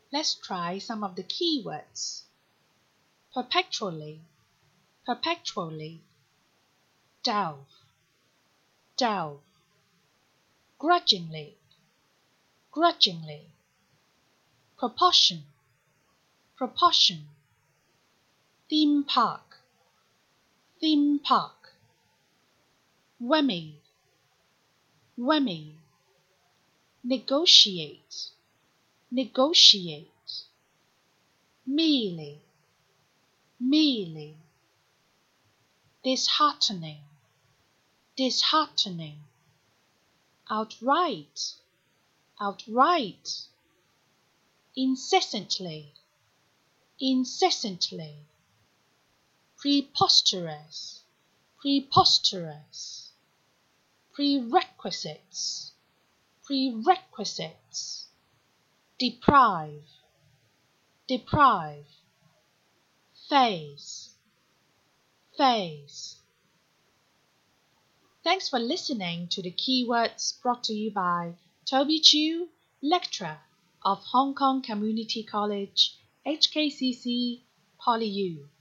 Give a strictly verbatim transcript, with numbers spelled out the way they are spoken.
Let's try some of the key words. Perpetually, perpetually. Delve, delve. Grudgingly, grudgingly. Proportion, proportion. Theme park, theme park. Whammy, whammy. Negotiate, negotiate. Merely, merely. Disheartening, disheartening. Outright, outright. Incessantly, incessantly. Preposterous, preposterous. Prerequisites, prerequisites. Deprive, deprive. Phase, phase. Thanks for listening to the keywords brought to you by Toby Chu, lecturer of Hong Kong Community College, H K C C, PolyU.